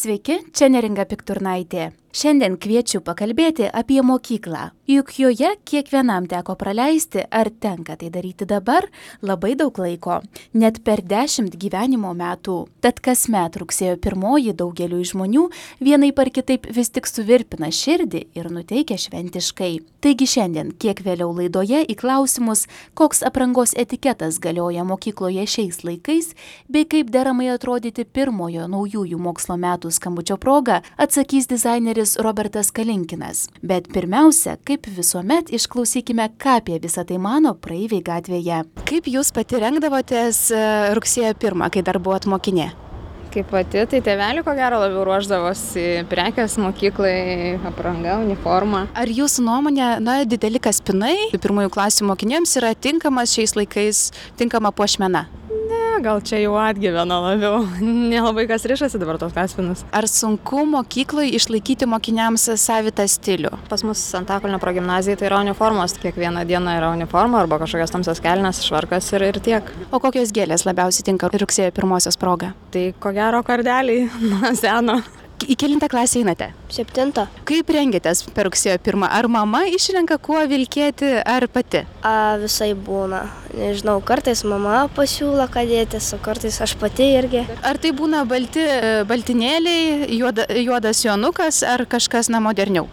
Sveiki, čia Neringa Pikturnaitė. Šiandien kviečiu pakalbėti apie mokyklą. Juk joje kiekvienam teko praleisti, ar tenka tai daryti dabar, labai daug laiko, net per 10 gyvenimo metų. Tad kasmet rugsėjo 1 daugeliui žmonių vienaip ar kitaip vis tik suvirpina širdį ir nuteikia šventiškai. Taigi šiandien, kiek vėliau laidoje, į klausimus, koks aprangos etiketas galioja mokykloje šiais laikais, bei kaip deramai atrodyti pirmojo naujųjų mokslo metų skambučio proga, atsakys dizaineris Robertas Kalinkinas. Bet pirmiausia, kaip visuomet, išklausykime, ką apie visą tai mano praeiviai gatvėje. Kaip jūs pati rengdavotės rugsėjo 1, kai dar buvot mokinė? Kaip pati, tai tėvelių ko gero labiau ruošdavosi prekės mokyklai, apranga, uniforma. Ar jūsų nuomonė, dideli kaspinai pirmųjų klasių mokiniams yra tinkamas šiais laikais, tinkama puošmena? Ne, gal čia jau atgyveno labiau. Nelabai kas rišasi dabar tos kaspinus. Ar sunku mokyklai išlaikyti mokiniams savitą stilių? Pas mus Antakalnio progimnazijai tai yra uniformos. Kiekvieną dieną yra uniforma arba kažkokios tamsios kelnės, švarkas ir tiek. O kokios gėlės labiausiai tinka rugsėjo 1 proga? Tai ko gero kardeliai nuo seno. Į kelintą klasę einate? 7. Kaip rengėtės per rugsėjo 1? Ar mama išrenka, kuo vilkėti, ar pati? Visai būna. Nežinau, kartais mama pasiūlo, ką dėtis, o kartais aš pati irgi. Ar tai būna baltinėliai, juodas jonukas, ar kažkas moderniau?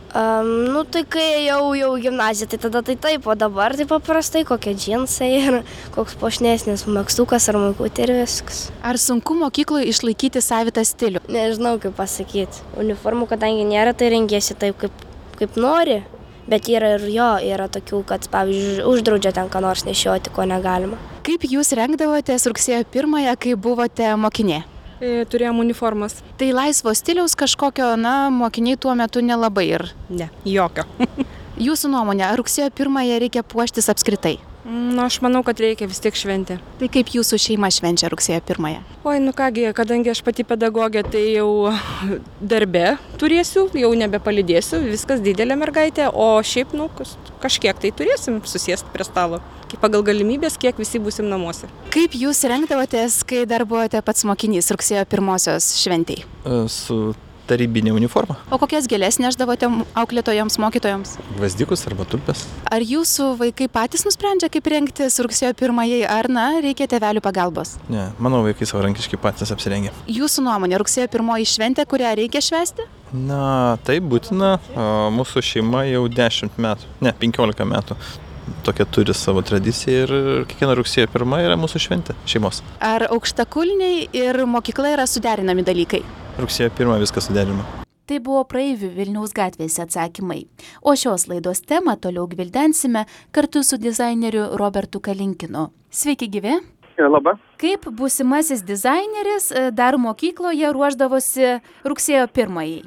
Tai kai jau gimnazija, tai tada tai taip, o dabar tai paprastai kokie džinsai ir koks puošnesnis megztukas ar maikutė ir viskas. Ar sunku mokykloje išlaikyti savitą stilių? Nežinau, kaip pasakyti. Uniformų, kadangi nėra, tai rengiesi taip, kaip nori, bet yra tokių, kad, pavyzdžiui, uždraudžia ten ką nors nešioti, ko negalima. Kaip jūs rengdavotės rugsėjo 1, kai buvote mokinė? Turėjom uniformas. Tai laisvo stiliaus kažkokio, mokiniai tuo metu nelabai ir? Ne, jokio. Jūsų nuomonė, ar rugsėjo 1 reikia puoštis apskritai? Aš manau, kad reikia vis tiek šventė. Tai kaip jūsų šeima švenčia rugsėjo 1? Oi, kągi, kadangi aš pati pedagogė, tai jau darbe turėsiu, jau nebepalydėsiu, viskas didelė mergaitė, o šiaip, kažkiek tai turėsim susėsti prie stalo. Pagal galimybės, kiek visi būsim namuose. Kaip jūs rengdavotės, kai dar buvote pats mokinys rugsėjo 1 šventei? Su tarybinė uniforma. O kokias gėlės nešdavote auklėtojams, mokytojams? Gvazdikus arba tulpes. Ar jūsų vaikai patys nusprendžia, kaip rengtis rugsėjo 1, ar reikia tėvelių pagalbos? Ne, mano vaikai savarankiškai patys apsirengia. Jūsų nuomonė, rugsėjo 1 šventė, kurią reikia švęsti? Taip būtina. Mūsų šeima jau 10 metų, 15 metų. Tokia turi savo tradiciją ir kiekviena rugsėjo 1 yra mūsų šventė šeimos. Ar aukštakulniai ir mokykla yra suderinami dalykai? Rugsėjo 1 viskas suderinama. Tai buvo praeivių Vilniaus gatvėse atsakymai. O šios laidos temą toliau gvildensime kartu su dizaineriu Robertu Kalinkinu. Sveiki gyvi. Labą. Kaip būsimasis dizaineris dar mokykloje ruošdavosi rugsėjo 1?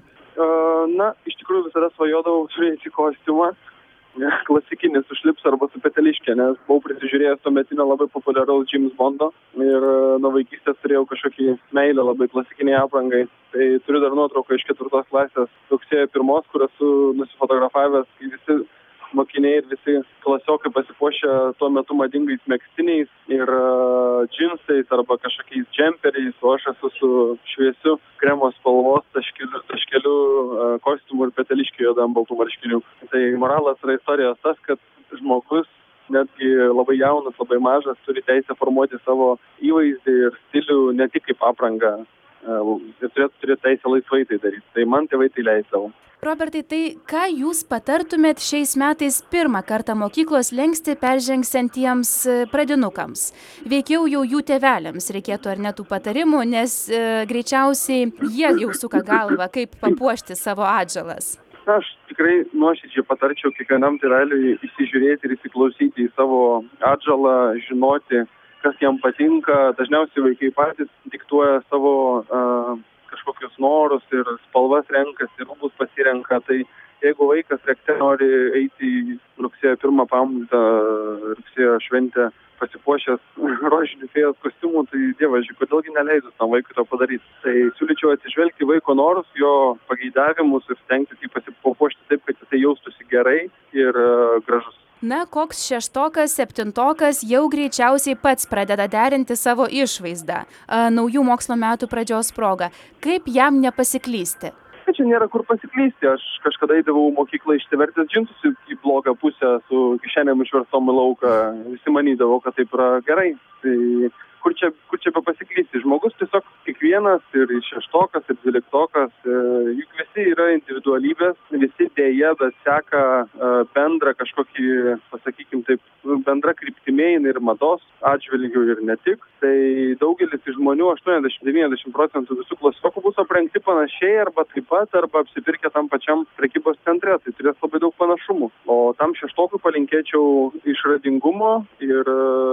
Iš tikrųjų visada svajodavau turėti kostiumą. Klasikinis su šlipsu arba su peteliške, nes buvau prisižiūrėjęs tuometinio labai populiaraus James Bondo ir nuo vaikystės turėjau kažkokį meilę labai klasikiniai aprangai. Tai turiu dar nuotrauką iš 4 klasės rugsėjo 1, kur esu nusifotografavęs, kai visi mokiniai ir visi klasiokai pasipuošę tuo metu madingais megztiniais ir džinsais arba kažkokiais džemperiais, o aš esu su šviesiu kremo spalvos taškeliu kostiumu ir peteliškiu juodam baltų marškinių. Tai moralas yra istorijos tas, kad žmogus, netgi labai jaunas, labai mažas, turi teisę formuoti savo įvaizdį ir stilių ne tik kaip aprangą. Ir turėtų teisę laisvai tai daryti. Tai man tėvai tai leisdavo. Robertai, tai ką jūs patartumėt šiais metais pirmą kartą mokyklos slenkstį peržengsiantiems pradinukams? Veikiau jau jų tėveliams reikėtų ar ne tų patarimų, nes greičiausiai jie jau suka galvą, kaip papuošti savo atžalas. Aš tikrai nuoširdžiai patarčiau kiekvienam tėveliui įsižiūrėti ir įsiklausyti į savo atžalą, žinoti, kas jam patinka. Dažniausiai vaikai patys diktuoja savo kažkokius norus ir spalvas renkasi, rūbus pasirenka. Tai jeigu vaikas rekte nori eiti į rugsėjo 1 pamoką, rugsėjo šventę pasipuošęs rožinių fėjos kostiumų, tai dievaži, kodėlgi neleidus tam vaikui to padaryti. Tai siūlyčiau atsižvelgti į vaiko norus, jo pageidavimus ir stengtis jį papuošti taip, kad jisai jaustųsi gerai ir gražus. Na, koks šeštokas, septintokas jau greičiausiai pats pradeda derinti savo išvaizdą naujų mokslo metų pradžios proga. Kaip jam nepasiklysti? Čia nėra kur pasiklysti. Aš kažkada eidavau mokyklą išsivertęs džinsus į blogą pusę su kišenėm išverstom į lauką. Visi manydavo, kad taip yra gerai. Tai kur čia pasiklysti? Žmogus tiesiog kiekvienas ir šeštokas, ir dvyliktokas, juk visi yra individualybės, visi dėja, bet seka bendrą kažkokį, pasakykim taip, bendra kryptimi ir mados atžvilgių ir ne tik. Tai daugelis iš žmonių, 80-90% visų klasiokų bus aprengti panašiai arba taip pat, arba apsipirkę tam pačiam prekybos centre. Tai turės labai daug panašumų. O tam šeštokui palinkėčiau išradingumo ir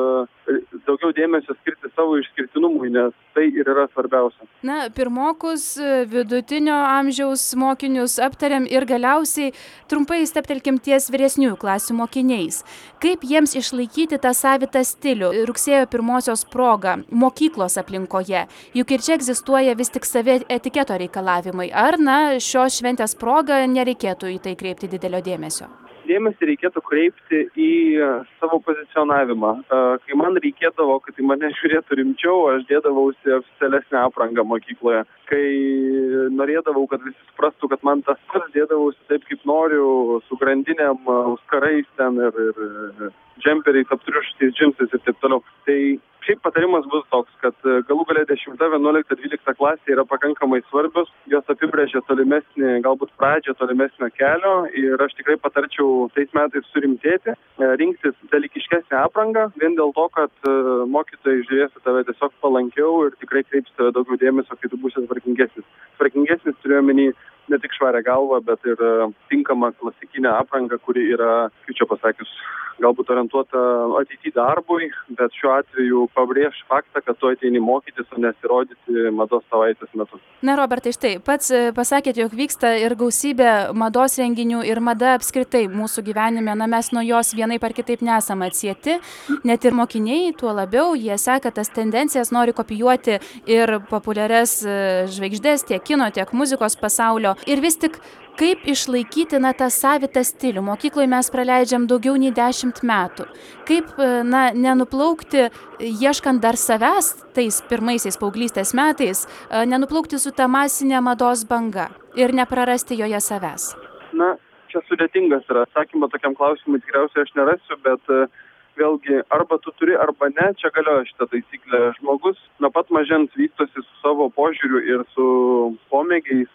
daugiau dėmesio skirti savo išskirtinumui, nes tai ir yra svarbiausia. Na, pirmokus, vidutinio amžiaus mokinius aptariam ir galiausiai trumpai steptelkim ties vyresniųjų klasių mokiniais. Kaip jiems išlaikyti tą savitą stilių rugsėjo 1 proga mokyklos aplinkoje? Juk ir čia egzistuoja vis tik savi etiketo reikalavimai. Ar, šios šventės proga nereikėtų į tai kreipti didelio dėmesio? Dėmesį reikėtų kreipti į savo pozicionavimą. Kai man reikėdavo, kad į mane žiūrėtų rimčiau, aš dėdavausi oficialesnę aprangą mokykloje. Kai norėdavau, kad visi suprastų, kad man tas pats, dėdavausi taip, kaip noriu, su grandinėm, auskarais ten ir džemperiais, aptriuštais džinsais ir taip toliau. Tai šiaip patarimas bus toks, kad galų galia 10, 11, 12 klasė yra pakankamai svarbios, jos apibrėžia tolimesnį, galbūt pradžią tolimesnio kelio ir aš tikrai patarčiau tais metais surimtėti, rinktis dalykiškesnę aprangą, vien dėl to, kad mokytojai žiūrės į tave tiesiog palankiau ir tikrai kreips tave daugiau dėmesio, kai tu būsi tvarkingesnis. Tvarkingesnis turiu omeny ne tik švarę galvą, bet ir tinkamą klasikinę aprangą, kuri yra, kaip čia pasakius, galbūt orientuota ateity darbui, bet šiuo atveju pabrėž faktą, kad tu ateini mokytis, o nesirodyti mados savaitės metu. Na, Robertai, štai, pats pasakėte, jog vyksta ir gausybė mados renginių ir mada apskritai mūsų gyvenime, mes nuo jos vienaip ar kitaip nesame atsieti, net ir mokiniai, tuo labiau, jie seka tas tendencijas, nori kopijuoti ir populiarias žvaigždės tiek kino, tiek muzikos pasaulio. Ir vis tik, kaip išlaikyti tą savitą stilių? Mokykloje mes praleidžiam daugiau nei 10 metų. Kaip nenuplaukti, ieškant dar savęs tais pirmaisiais paauglystės metais, nenuplaukti su ta masinė mados banga ir neprarasti joje savęs? Čia sudėtingas yra. Atsakymą tokiam klausimui tikriausiai aš nerasiu, bet vėlgi, arba tu turi, arba ne, čia galioja šitą taisyklę. Žmogus nuo pat mažens vystosi su savo požiūriu ir su pomėgiais.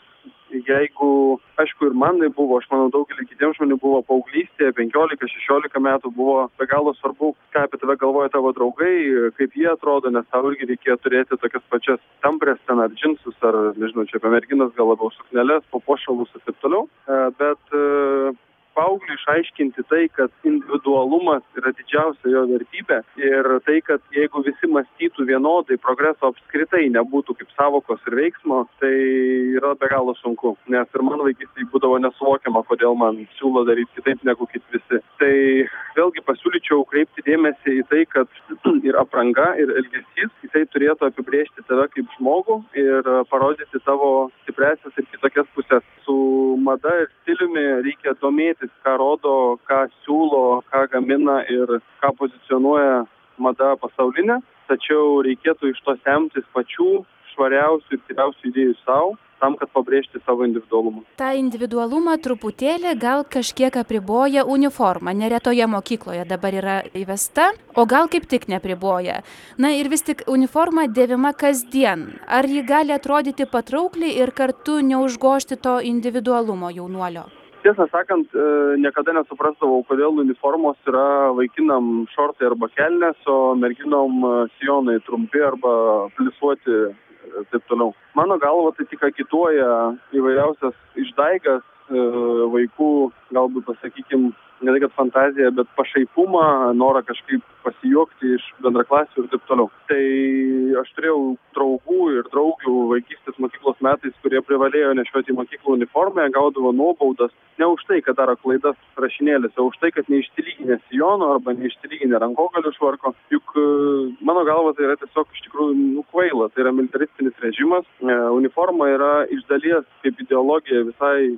Jeigu, aišku, ir man tai buvo, aš manau, daugelį kitiems žmonių buvo paauglystėje, 15-16 metų buvo be galo svarbu, ką apie tave galvoja tavo draugai, kaip jie atrodo, nes tau irgi reikėjo turėti tokias pačias tamprės ten ar džinsus, ar, nežinau, čia apie merginas gal labiau sukneles, papuošalus ir taip toliau, bet paaugliui išaiškinti tai, kad individualumas yra didžiausia jo vertybė ir tai, kad jeigu visi mąstytų vienodai, progreso apskritai nebūtų kaip savokos ir veiksmo, tai yra be galo sunku. Nes ir man vaikystėje būdavo nesuvokiama, kodėl man siūlo daryti kitaip negu kiti visi. Tai vėlgi pasiūlyčiau kreipti dėmesį į tai, kad ir apranga, ir elgesys, jisai turėtų apibrėžti tave kaip žmogų ir parodyti tavo stipresias ir kitokias pusės. Su mada ir stiliumi reikia domėtis, ką rodo, ką siūlo, ką gamina ir ką pozicionuoja mada pasaulinė, tačiau reikėtų iš to semtis pačių švariausių ir tyriausių idėjų savo, tam, kad pabrėžti savo individualumą. Ta individualumą truputėlį gal kažkiek apriboja uniforma. Neretoje mokykloje dabar yra įvesta, o gal kaip tik neapriboja. Ir vis tik uniforma dėvima kasdien. Ar ji gali atrodyti patraukliai ir kartu neužgožti to individualumo jaunuolio? Tiesą sakant, niekada nesuprasdavau, kodėl uniformos yra vaikinam šortai arba kelnės, o merginom sijonai trumpi arba plisuoti ir taip toliau. Mano galva tai tik agituoja įvairiausias išdaigas vaikų, galbūt pasakykim, ne tai kad fantaziją, bet pašaipumą, norą kažkaip pasijuokti iš bendraklasių ir taip toliau. Tai aš turėjau draugų ir draugių vaikystės mokyklos metais, kurie privalėjo nešioti į mokyklą uniformą, gaudavo nuobaudas ne už tai, kad daro klaidas rašinėlėse, o už tai, kad neišsilyginę sijono arba neišsilyginę rankogalių švarko. Juk mano galva tai yra tiesiog iš tikrųjų kvaila, tai yra militaristinis režimas. Uniforma yra iš dalies kaip ideologija visai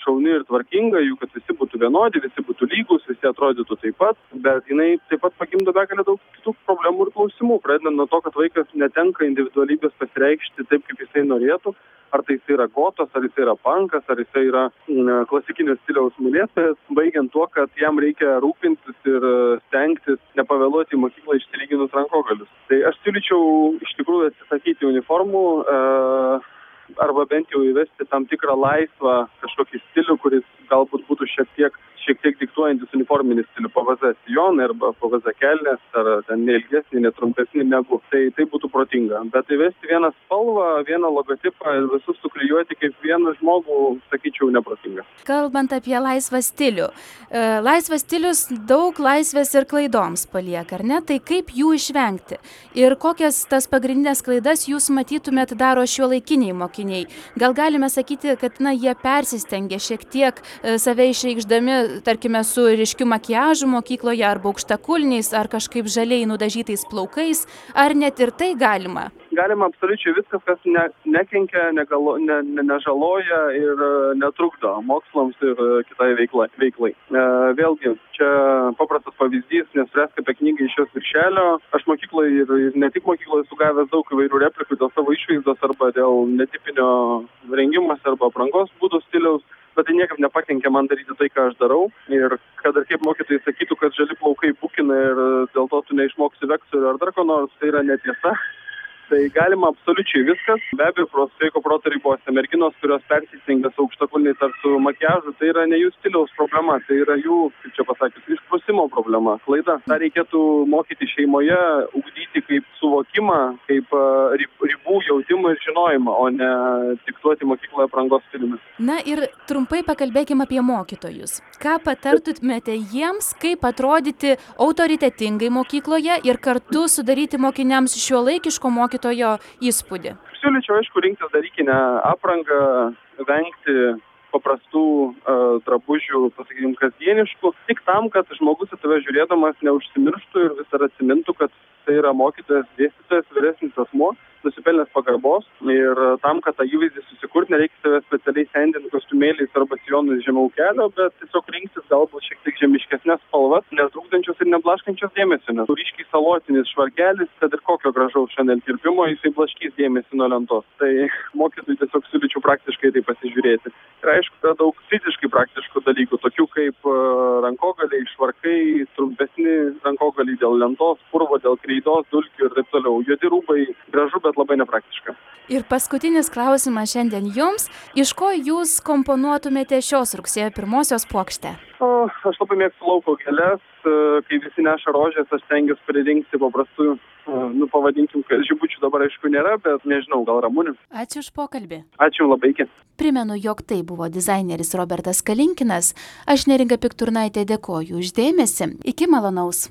šauni ir tvarkinga, jų kad visi būtų vienodi, visi būtų lygus, visi atrodytų taip pat, bet jinai taip pat pagimdo begalę daug kitų problemų ir klausimų, pradedant nuo to, kad vaikas netenka individualybės pasireikšti taip, kaip jisai norėtų, ar tai jisai yra gotas, ar jisai yra pankas, ar jisai yra klasikinio stiliaus mylėtojas, baigiant tuo, kad jam reikia rūpintis ir stengtis nepavėluoti į mokyklą išsilyginus rankogalius. Tai aš siūlyčiau iš tikrųjų atsisakyti uniformų, arba bent jau įvesti tam tikrą laisvą kažkokį stilių, kuris galbūt būtų šiek tiek diktuojantis uniforminį stilių, PVZ sijonai arba PVZ kelnės, ar ten neilgesnį, netrumpesnį negu. Tai būtų protinga. Bet įvesti vieną spalvą, vieną logotipą ir visus suklijuoti kaip vieną žmogų, sakyčiau, neprotinga. Kalbant apie laisvą stilių. Laisvas stilius daug laisvės ir klaidoms palieka, ar ne? Tai kaip jų išvengti? Ir kokias tas pagrindinės klaidas jūs matytumėt daro šiuolaikiniai mokiniai? Gal galime sakyti, kad jie persistengia šiek tiek save išreikšdami, tarkime, su ryškiu makiažu mokykloje, arba aukštakulniais, ar kažkaip žaliai nudažytais plaukais, ar net ir tai galima? Galima absoliučiai viskas, kas nekenkia, nežaloja ir netrukdo mokslams ir kitai veiklai. Vėlgi, čia paprastas pavyzdys, nespręsk apie knygą iš jos viršelio. Aš mokykloje ir ne tik mokykloje sugavęs daug įvairių replikų dėl savo išvaizdos arba dėl netipinio rengimosi arba aprangos būdo stiliaus, bet tai niekaip nepakenkia man daryti tai, ką aš darau. Ir kad ir kaip mokytojai sakytų, kad žali plaukai bukina ir dėl to tu neišmoksi vekselių ar dar ko nors, tai yra netiesa. Tai galima absoliučiai viskas. Be abejo, sveiko proto ribose. Merginos, kurios persistengia su aukštakulniais ar su makiažu, tai yra ne jų stiliaus problema, tai yra jų, kaip čia pasakius, išprusimo problema, klaida. Ta reikėtų mokyti šeimoje, ugdyti kaip suvokimą, kaip ribų jautimą ir žinojimą, o ne diktuoti mokykloje aprangos stiliumi. Na ir trumpai pakalbėkime apie mokytojus. Ką patartumėte jiems, kaip atrodyti autoritetingai mokykloje ir kartu sudaryti mokiniams šiuolaikiško mokytojo įspūdį? Siūlyčiau, aišku, rinktis dalykinę aprangą, vengti paprastų drabužių, pasakykime, kasdieniškų, tik tam, kad žmogus į tave žiūrėdamas neužsimirštų ir vis dar atsimintų, kad tai yra mokytojas, dėstytojas, vyresnis asmuo, nusipelnęs pagarbos, ir tam, kad tą įvaizdį susikurti, nereikia save specialiai sendinti kostiumėliais arba sijonais žemiau kelio, bet tiesiog rinktis galbūt šiek tiek žemiškesnės spalvas, netrukdančios ir neblaškančios dėmesio, nes ryškiai salotinis švarkelis, kad ir kokio gražaus Chanel kirpimo, jisai blaškys dėmesį nuo lentos. Tai mokytojui tiesiog siūlyčiau praktiškai tai pasižiūrėti. Ir aišku, yra daug fiziškai praktiškų dalykų, tokių kaip rankogaliai, švarkai, trumpesni rankogaliai dėl lentos, purvo, dėl kreidos, dulkių ir taip toliau. Juodi rūbai, gražu, bet labai nepraktiška. Ir paskutinis klausimas šiandien jums. Iš ko jūs komponuotumėte šios rugsėjo 1-osios puokštę? Aš labai mėgstu lauko gėles. Kai visi neša rožės, aš stengiuosi pririnkti paprastų, pavadinkim, žibučių dabar aišku nėra, bet nežinau, gal ramunių. Ačiū už pokalbį. Ačiū labai, iki. Primenu, jog tai buvo dizaineris Robertas Kalinkinas. Aš Neringa Pikturnaitė dėkoju už dėmesį. Iki malonaus.